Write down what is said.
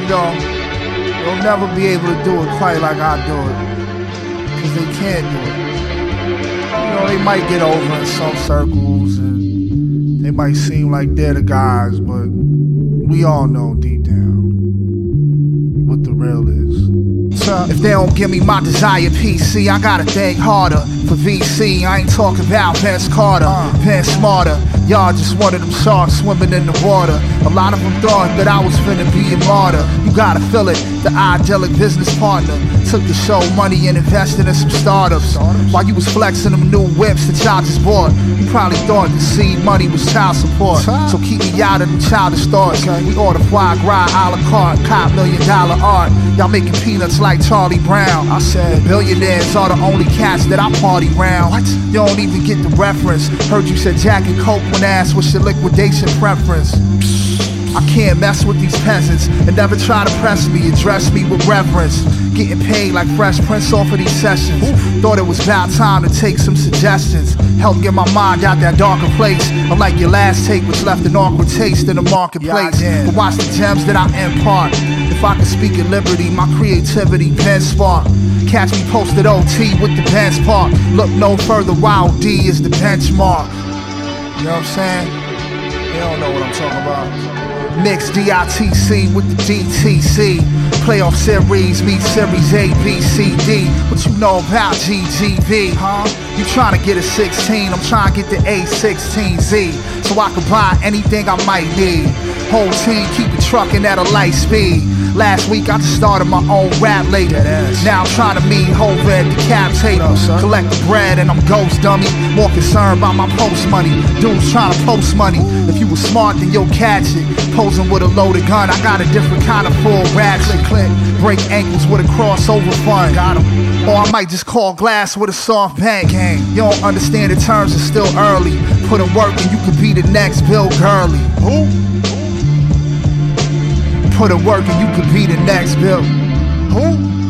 know, they'll never be able to do it quite like I do it. Cause they can't do it. You know, they might get over in some circles and they might seem like they're the guys, but we all know deep down what the real is. If they don't give me my desired PC, I gotta think harder. For VC, I ain't talking about Vince Carter, Vince Smarter. Y'all just wanted them sharks swimming in the water. A lot of them thought that I was finna be a martyr. You gotta feel it, the idyllic business partner took the show money and invested in some startups. While you was flexing them new whips that y'all just bought, you probably thought the seed money was child support. So keep me out of them childish thoughts. We order foie gras a la carte, cop $1 million art. Y'all making peanuts like Charlie Brown. I said billionaires are the only cats that I party round. What? You don't even get the reference. Heard you said Jack and Coke when asked what's your liquidation preference. I can't mess with these peasants and never try to press me, address me with reverence. Getting paid like Fresh Prince off of these sessions. Thought it was about time to take some suggestions. Help get my mind out that darker place. Unlike your last take, which left an awkward taste in the marketplace. But watch the gems that I impart. If I could speak at liberty, my creativity pen spark. Catch me posted OT with the Benz Park. Look no further, Wild D is the benchmark. You know what I'm saying? They don't know what I'm talking about. Mix DITC with the DTC. Playoff series meet series A, B, C, D. What you know about GGV, huh? You tryna get a 16, I'm tryna get the A16Z. So I can buy anything I might need. Whole team keep it trucking at a light speed. Last week I just started my own rap label. Now I'm trying to meet Hova at the cap table. Collect the bread and I'm ghost dummy. More concerned about my post money. Dudes trying to post money. If you was smart then you'll catch it. Posing with a loaded gun, I got a different kind of full ratchet. Click, break ankles with a crossover fun. Got 'em. Or I might just call glass with a soft bank. You don't understand the terms, it's still early. Put in work and you could be the next Bill Gurley. Who? Put in work and you could be the next Bill. Who?